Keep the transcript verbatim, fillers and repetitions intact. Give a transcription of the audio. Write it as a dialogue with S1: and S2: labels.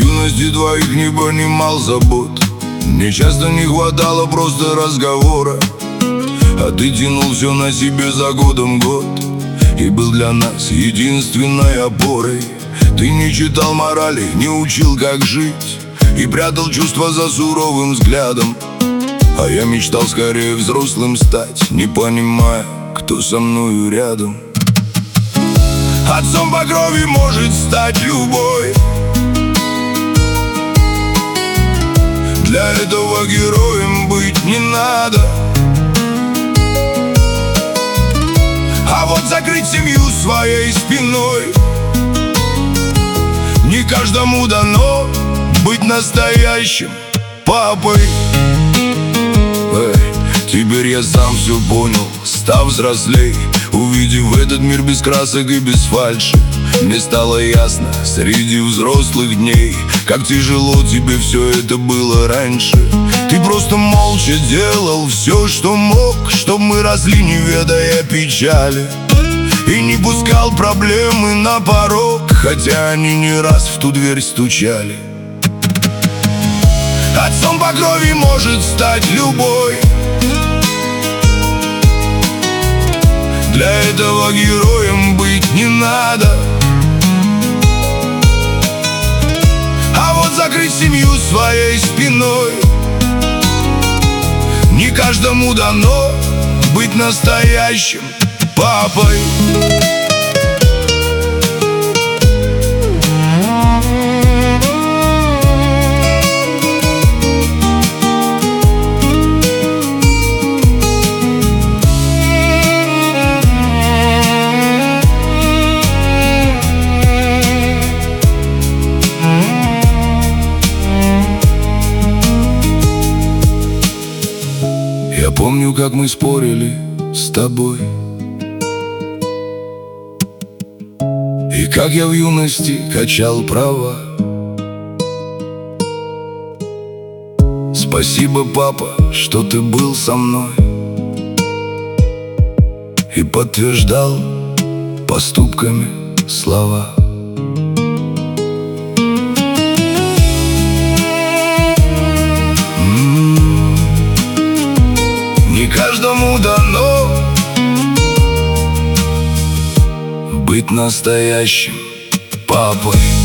S1: юности двоих не понимал забот. Мне часто не хватало просто разговора, а ты тянул все на себе за годом год и был для нас единственной опорой. Ты не читал морали, не учил, как жить, и прятал чувства за суровым взглядом. А я мечтал скорее взрослым стать, не понимая, кто со мною рядом. Отцом по крови может стать любой. Для этого героем быть не надо. А вот закрыть семью своей спиной не каждому дано быть настоящим папой. Эй, теперь я сам все понял, став взрослей, увидев этот мир без красок и без фальши. Мне стало ясно среди взрослых дней, как тяжело тебе все это было раньше. Ты просто молча делал все, что мог, чтоб мы росли, не ведая печали, и не пускал проблемы на порог, хотя они не раз в ту дверь стучали. Отцом по крови может стать любой. Для этого героем быть не надо. А вот закрыть семью своей спиной не каждому дано быть настоящим папой. Я помню, как мы спорили с тобой, и как я в юности качал права. Спасибо, папа, что ты был со мной и подтверждал поступками слова. Не каждому дано быть настоящим папой.